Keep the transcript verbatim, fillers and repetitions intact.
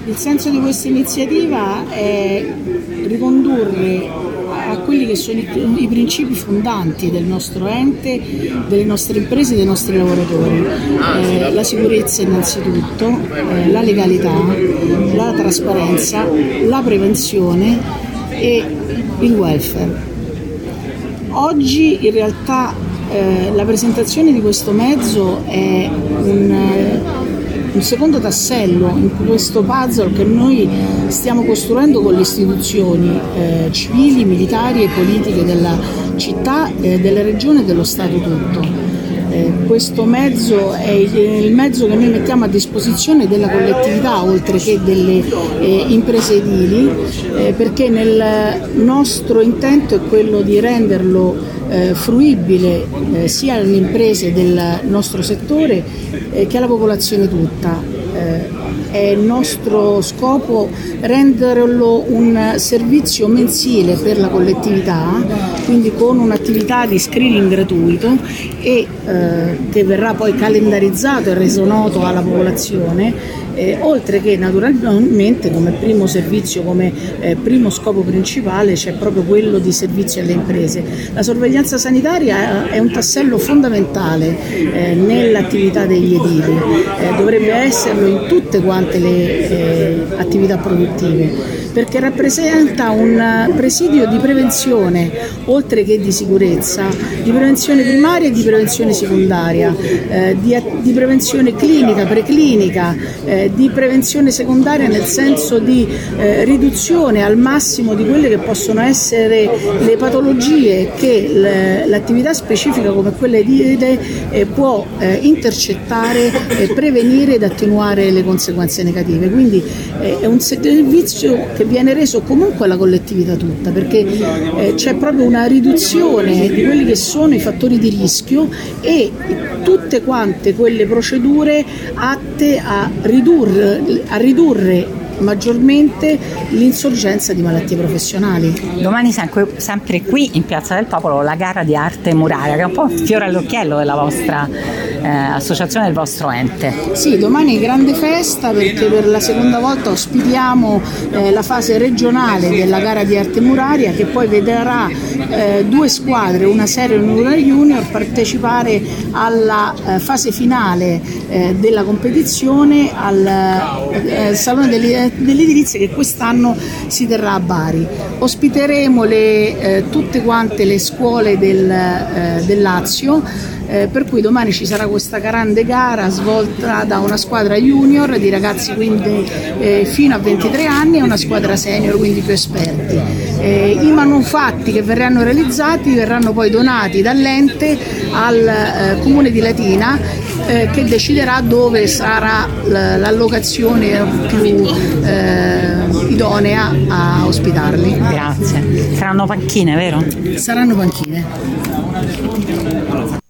Il senso di questa iniziativa è ricondurre a quelli che sono i, i principi fondanti del nostro ente, delle nostre imprese e dei nostri lavoratori. Eh, la sicurezza innanzitutto, eh, la legalità, la trasparenza, la prevenzione e il welfare. Oggi in realtà eh, la presentazione di questo mezzo è un un secondo tassello in questo puzzle che noi stiamo costruendo con le istituzioni eh, civili, militari e politiche della città, eh, della regione e dello Stato tutto. Eh, questo mezzo è il mezzo che noi mettiamo a disposizione della collettività oltre che delle eh, imprese edili, eh, perché nel nostro intento è quello di renderlo eh, fruibile eh, sia alle imprese del nostro settore eh, che alla popolazione tutta. Eh, è il nostro scopo renderlo un servizio mensile per la collettività, quindi con un'attività di screening gratuito e eh, che verrà poi calendarizzato e reso noto alla popolazione, eh, oltre che naturalmente come primo servizio, come eh, primo scopo principale c'è proprio quello di servizio alle imprese. La sorveglianza sanitaria è un tassello fondamentale eh, nell'attività degli edili, eh, dovrebbe esserlo in tutte quante le eh, attività produttive, perché rappresenta un presidio di prevenzione, oltre che di sicurezza, di prevenzione primaria e di prevenzione secondaria, eh, di, di prevenzione clinica, preclinica, eh, di prevenzione secondaria nel senso di eh, riduzione al massimo di quelle che possono essere le patologie che l'attività specifica come quella edile eh, può eh, intercettare, eh, prevenire ed attenuare le conseguenze negative. Quindi eh, è un servizio che viene reso comunque alla collettività tutta, perché eh, c'è proprio una riduzione di quelli che sono i fattori di rischio e tutte quante quelle procedure atte a ridurre, a ridurre maggiormente l'insorgenza di malattie professionali. Domani sempre qui in Piazza del Popolo la gara di arte muraria, che è un po' il fiore all'occhiello della vostra eh, associazione, del vostro ente. Sì, domani è grande festa perché per la seconda volta ospitiamo eh, la fase regionale della gara di arte muraria, che poi vedrà eh, due squadre, una serie e una junior, partecipare alla eh, fase finale eh, della competizione al eh, Salone degli dell'edilizia che quest'anno si terrà a Bari. Ospiteremo le, eh, tutte quante le scuole del, eh, del Lazio, eh, per cui domani ci sarà questa grande gara svolta da una squadra junior di ragazzi quindi eh, fino a ventitré anni e una squadra senior, quindi più esperti. Eh, I manufatti che verranno realizzati verranno poi donati dall'ente al eh, Comune di Latina, eh, che deciderà dove sarà l'allocazione più eh, idonea a ospitarli. Grazie. Saranno panchine, vero? Saranno panchine.